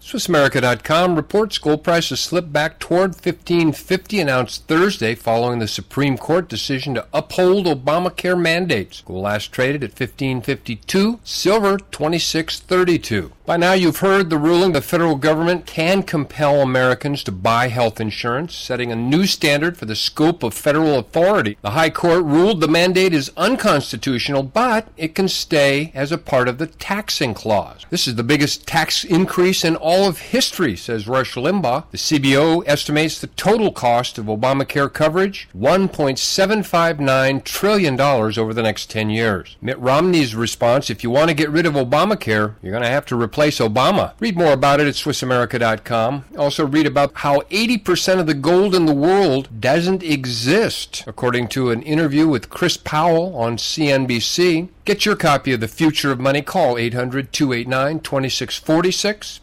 SwissAmerica.com reports gold prices slipped back toward $1,550 an ounce Thursday following the Supreme Court decision to uphold Obamacare mandates. Gold last traded at $1,552, silver $26.32. By now you've heard the ruling. The federal government can compel Americans to buy health insurance, setting a new standard for the scope of federal authority. The High Court ruled the mandate is unconstitutional, but it can stay as a part of the taxing clause. This is the biggest tax increase in all of history, says Rush Limbaugh. The CBO estimates the total cost of Obamacare coverage, $1.759 trillion over the next 10 years. Mitt Romney's response: if you want to get rid of Obamacare, you're going to have to replace Obama. Read more about it at SwissAmerica.com. Also read about how 80% of the gold in the world doesn't exist, according to an interview with Chris Powell on CNBC. Get your copy of The Future of Money. Call 800-289-2646.